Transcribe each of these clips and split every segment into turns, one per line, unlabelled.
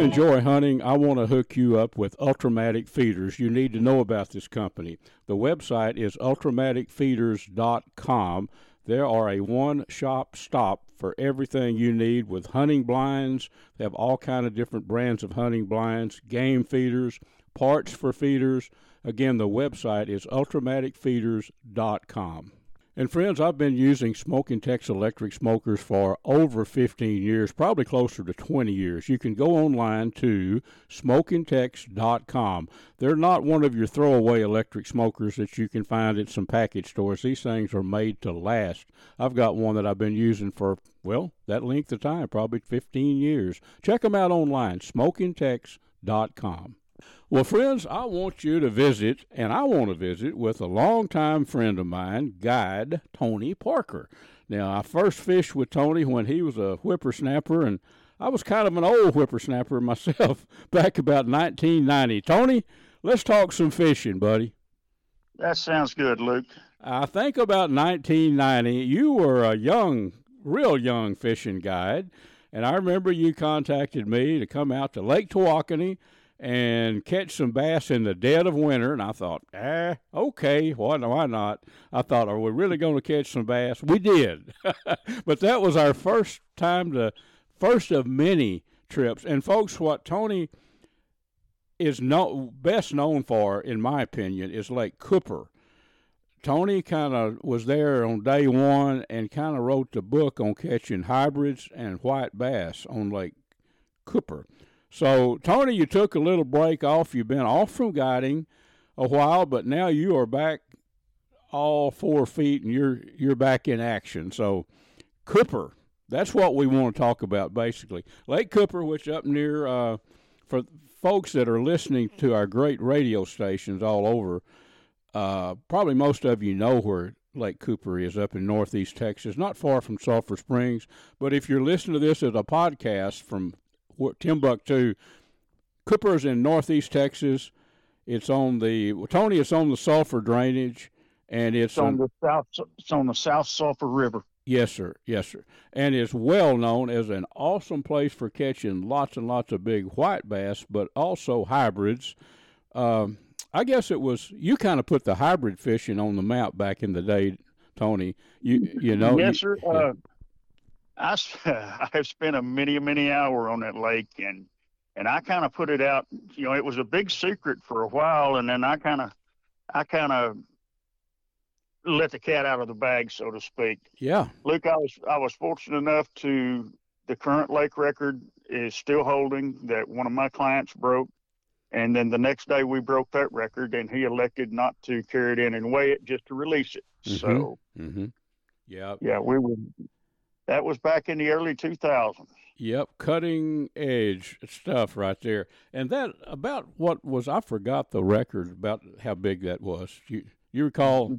enjoy hunting, I want to hook you up with Ultramatic Feeders. You need to know about this company. The website is ultramaticfeeders.com. There are a one-shop stop for everything you need with hunting blinds. They have all kind of different brands of hunting blinds, game feeders, parts for feeders. Again, the website is ultramaticfeeders.com. And friends, I've been using Smoking Tex electric smokers for over 15 years, probably closer to 20 years. You can go online to smokingtex.com. They're not one of your throwaway electric smokers that you can find at some package stores. These things are made to last. I've got one that I've been using for, well, that length of time, probably 15 years. Check them out online, smokingtex.com. Well, friends, I want you to visit, and I want to visit with a longtime friend of mine, guide Tony Parker. Now, I first fished with Tony when he was a whippersnapper, and I was kind of an old whippersnapper myself back about 1990. Tony, let's talk some fishing, buddy.
That sounds good, Luke.
I think about 1990, you were a young, real young fishing guide, and I remember you contacted me to come out to Lake Tawakoni and catch some bass in the dead of winter. And I thought, okay, why not? I thought, are we really going to catch some bass? We did. But that was our first of many trips. And folks, what Tony is best known for, in my opinion, is Lake Cooper. Tony kind of was there on day one and kind of wrote the book on catching hybrids and white bass on Lake Cooper. So, Tony, you took a little break off. You've been off from guiding a while, but now you are back all 4 feet and you're back in action. So, Cooper, that's what we want to talk about, basically. Lake Cooper, which up near, for folks that are listening to our great radio stations all over, probably most of you know where Lake Cooper is, up in northeast Texas, not far from Sulphur Springs. But if you're listening to this as a podcast from Timbuktu, Cooper's in northeast Texas. It's on the Sulphur drainage, and it's
on the south. It's on the South Sulphur River.
Yes, sir. Yes, sir. And it's well known as an awesome place for catching lots and lots of big white bass, but also hybrids. I guess it was you kind of put the hybrid fishing on the map back in the day, Tony. You know.
Yes, sir. I have spent a many hour on that lake, and I kind of put it out. You know, it was a big secret for a while, and then I kind of let the cat out of the bag, so to speak.
Yeah,
Luke, I was fortunate enough the current lake record is still holding that one of my clients broke, and then the next day we broke that record, and he elected not to carry it in and weigh it, just to release it.
Mm-hmm.
So,
yeah,
we were. That was back in the early 2000s.
Yep, cutting edge stuff right there. And that about what was, I forgot the record about how big that was. You recall?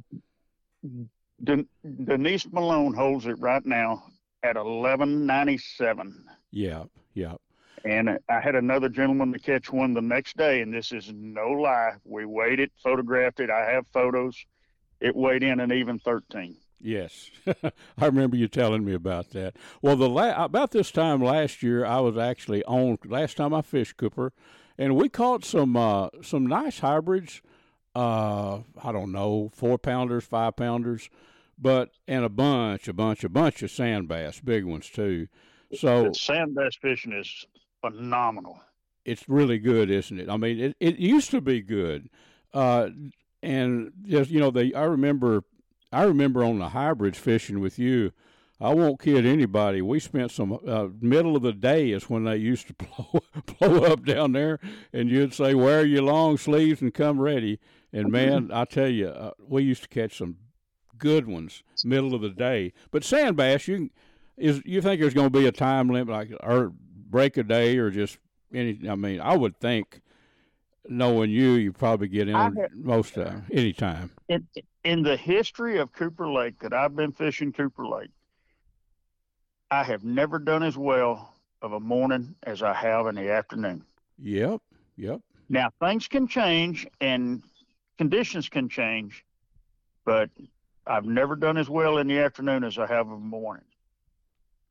Denise Malone holds it right now at 1197.
Yep.
And I had another gentleman to catch one the next day, and this is no lie. We weighed it, photographed it. I have photos. It weighed in an even 13.
Yes, I remember you telling me about that. Well, about this time last year, I was actually last time I fished Cooper, and we caught some nice hybrids. I don't know, 4-pounders, 5-pounders, and a bunch of sand bass, big ones too. So
the sand bass fishing is phenomenal.
It's really good, isn't it? I mean, it used to be good, and just I remember on the hybrids fishing with you. I won't kid anybody. We spent some middle of the day is when they used to blow up down there, and you'd say, "Wear your long sleeves and come ready." And man, I tell you, we used to catch some good ones middle of the day. But sand bass, you think there's going to be a time limit, or break a day, or just any? I mean, I would think, knowing you probably get in most any time.
In the history of Cooper Lake that I've been fishing Cooper Lake, I have never done as well of a morning as I have in the afternoon.
Yep.
Now, things can change and conditions can change, but I've never done as well in the afternoon as I have in the morning.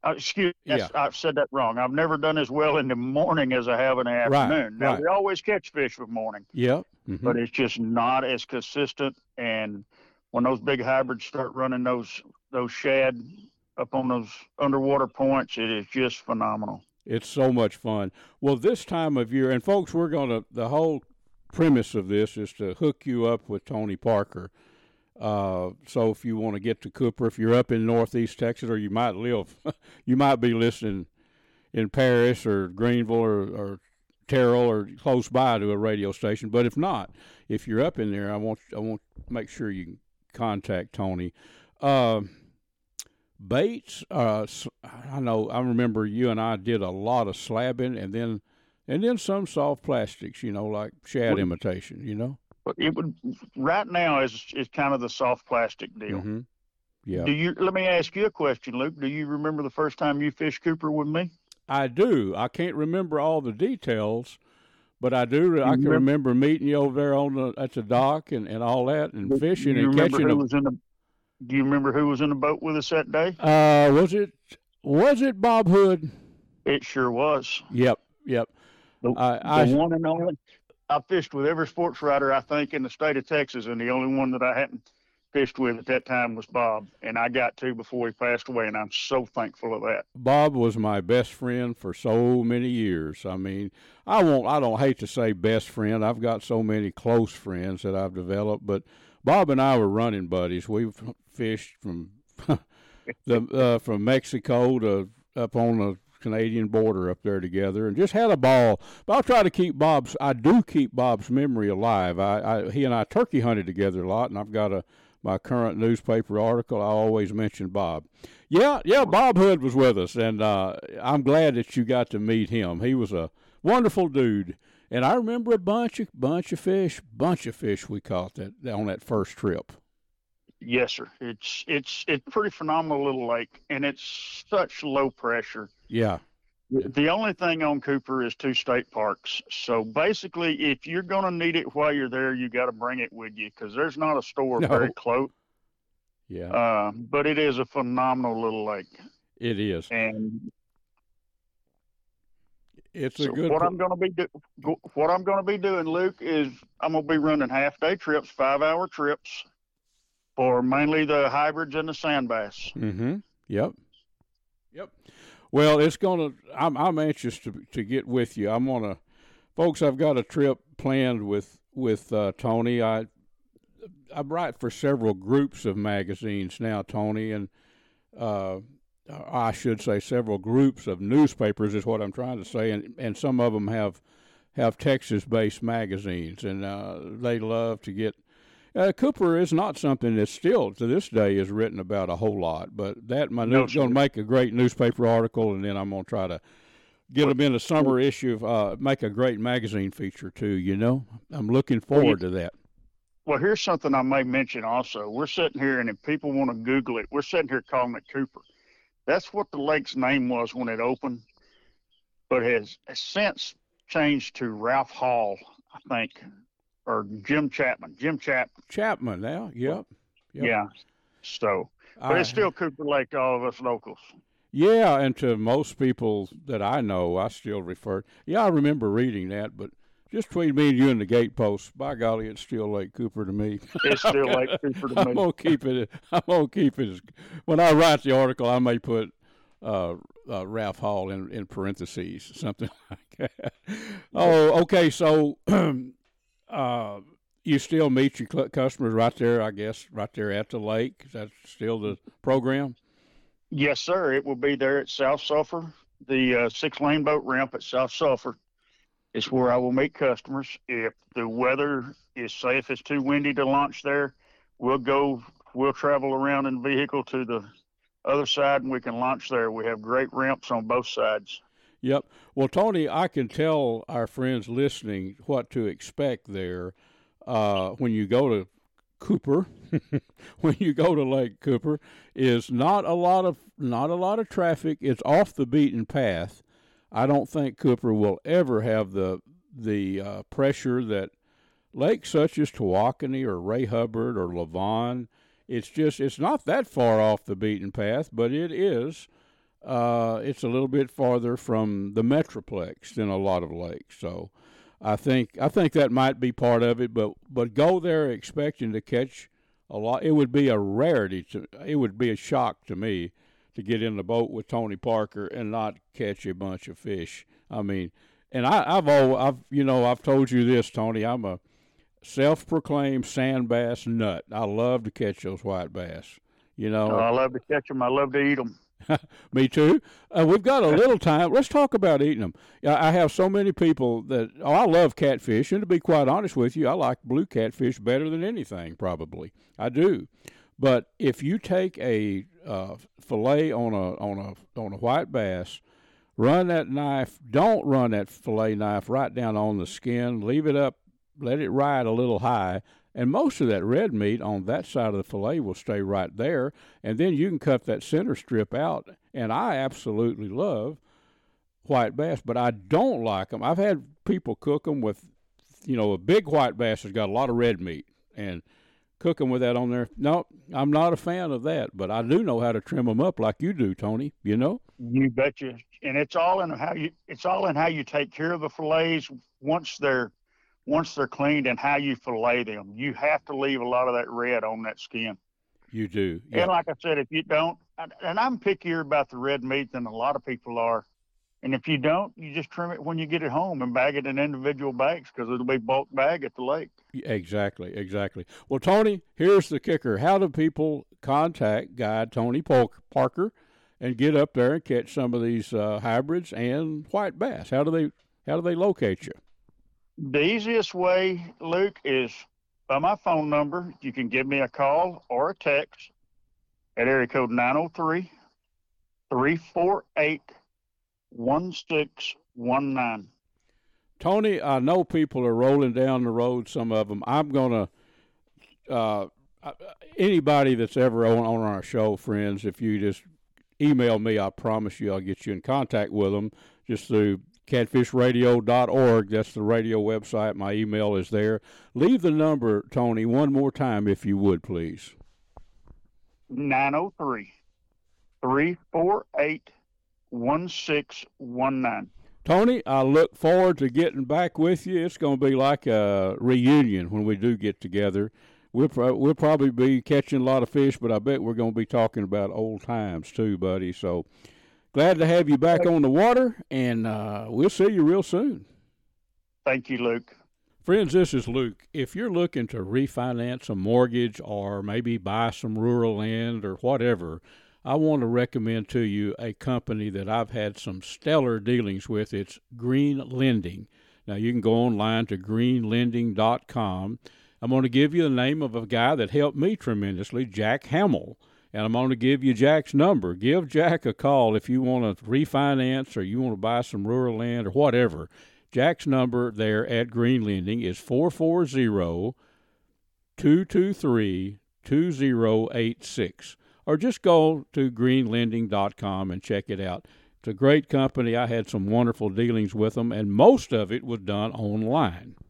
Excuse me,
Yeah.
I've said that wrong. I've never done as well in the morning as I have in the
Right.
afternoon. Now,
Right.
we always catch fish with morning,
Yep. Mm-hmm.
but it's just not as consistent. And when those big hybrids start running those shad up on those underwater points, it is just phenomenal.
It's so much fun. Well, this time of year, and folks, the whole premise of this is to hook you up with Tony Parker. So if you want to get to Cooper, if you're up in Northeast Texas, or you might be listening in Paris or Greenville or Terrell or close by to a radio station. But if not, if you're up in there, I want to make sure you can contact Tony. Baits, I remember you and I did a lot of slabbing and then some soft plastics, like shad imitation,
But it would right now is kind of the soft plastic deal.
Mm-hmm. Yeah.
Let me ask you a question, Luke. Do you remember the first time you fished Cooper with me?
I do. I can't remember all the details, but I do. I can remember meeting you over there at the dock and all that, and fishing and catching them.
Do you remember who was in the boat with us that day?
Was it Bob Hood?
It sure was.
Yep.
The one and only. I fished with every sports writer, I think, in the state of Texas, and the only one that I hadn't fished with at that time was Bob, and I got to before he passed away, and I'm so thankful of that.
Bob was my best friend for so many years. I mean, I don't hate to say best friend. I've got so many close friends that I've developed, but Bob and I were running buddies. We've fished from from Mexico to up on the Canadian border up there together, and just had a ball. But I'll try to keep Bob's memory alive. He and I turkey hunted together a lot, and I've got my current newspaper article. I always mention Bob. Yeah, Bob Hood was with us, and I'm glad that you got to meet him. He was a wonderful dude, and I remember a bunch of fish we caught on that first trip.
Yes, sir. It's pretty phenomenal little lake, and it's such low pressure.
Yeah.
The only thing on Cooper is 2 state parks. So basically, if you're going to need it while you're there, you got to bring it with you because there's not a store very close.
Yeah.
But it is a phenomenal little lake.
It is.
And
it's
so what I'm going to be doing, Luke, is I'm going to be running half-day trips, 5-hour trips for mainly the hybrids and the sand bass.
Mm-hmm. Yep. Well, I'm anxious to get with you. Folks, I've got a trip planned with Tony. I write for several groups of magazines now, Tony, and I should say several groups of newspapers is what I'm trying to say, and some of them have Texas-based magazines, and they love to get. Cooper is not something that still to this day is written about a whole lot, but I'm going to make a great newspaper article, and then I'm going to try to get them in the summer issue, make a great magazine feature too. I'm looking forward to that.
Well, here's something I may mention also. We're sitting here, and if people want to Google it, we're sitting here calling it Cooper. That's what the lake's name was when it opened, but has since changed to Ralph Hall, I think. Or Jim Chapman.
Chapman now, yep.
Yeah. So, but it's still Cooper Lake to all of us locals.
Yeah, and to most people that I know, I still refer. Yeah, I remember reading that, but just between me and you and the gatepost, by golly, it's still Lake Cooper to me.
It's still Lake Cooper to me.
I'm gonna keep it. When I write the article, I may put Ralph Hall in parentheses, something like that. Oh, okay. So. You still meet your customers right there, I guess, right there at the lake. Is that still the program?
Yes, sir. It will be there at South Sulphur. The 6-lane boat ramp at South Sulphur is where I will meet customers. If the weather is say if it's too windy to launch there, we'll travel around in the vehicle to the other side, and we can launch there. We have great ramps on both sides.
Yep. Well, Tony, I can tell our friends listening what to expect there when you go to Cooper. When you go to Lake Cooper, is not a lot of traffic. It's off the beaten path. I don't think Cooper will ever have the pressure that lakes such as Tawakoni or Ray Hubbard or Lavon. It's not that far off the beaten path, but it is. it's a little bit farther from the Metroplex than a lot of lakes. So I think that might be part of it. But go there expecting to catch a lot. It would be a rarity. It would be a shock to me to get in the boat with Tony Parker and not catch a bunch of fish. I mean, and I've told you this, Tony. I'm a self-proclaimed sand bass nut. I love to catch those white bass.
I love to catch them. I love to eat them.
Me too. We've got a little time. Let's talk about eating them. I have so many people that I love catfish, and to be quite honest with you, I like blue catfish better than anything. Probably I do. But if you take a fillet on a white bass, run that knife. Don't run that fillet knife right down on the skin. Leave it up. Let it ride a little high. And most of that red meat on that side of the fillet will stay right there, and then you can cut that center strip out. And I absolutely love white bass, but I don't like them. I've had people cook them with, a big white bass has got a lot of red meat, and cook them with that on there. No, I'm not a fan of that, but I do know how to trim them up like you do, Tony.
You betcha. And it's all in how you take care of the fillets once they're cleaned and how you fillet them. You have to leave a lot of that red on that skin.
You do.
Yeah. And like I said, if you don't, and I'm pickier about the red meat than a lot of people are. And if you don't, you just trim it when you get it home and bag it in individual bags because it'll be bulk bag at the lake.
Exactly. Well, Tony, here's the kicker. How do people contact Guide Tony Parker and get up there and catch some of these hybrids and white bass? How do they locate you?
The easiest way, Luke, is by my phone number. You can give me a call or a text at area code 903-348-1619.
Tony, I know people are rolling down the road, some of them. I'm going to, anybody that's ever on our show, friends, if you just email me, I promise you I'll get you in contact with them just through catfishradio.org. That's the radio website. My email is there. Leave the number, Tony, one more time if you would, please.
903-348-1619.
Tony, I look forward to getting back with you. It's going to be like a reunion when we do get together. We'll probably be catching a lot of fish, but I bet we're going to be talking about old times too, buddy. So glad to have you back on the water, and we'll see you real soon.
Thank you, Luke.
Friends, this is Luke. If you're looking to refinance a mortgage or maybe buy some rural land or whatever, I want to recommend to you a company that I've had some stellar dealings with. It's Green Lending. Now, you can go online to greenlending.com. I'm going to give you the name of a guy that helped me tremendously, Jack Hamill. And I'm going to give you Jack's number. Give Jack a call if you want to refinance or you want to buy some rural land or whatever. Jack's number there at Green Lending is 440-223-2086. Or just go to greenlending.com and check it out. It's a great company. I had some wonderful dealings with them, and most of it was done online.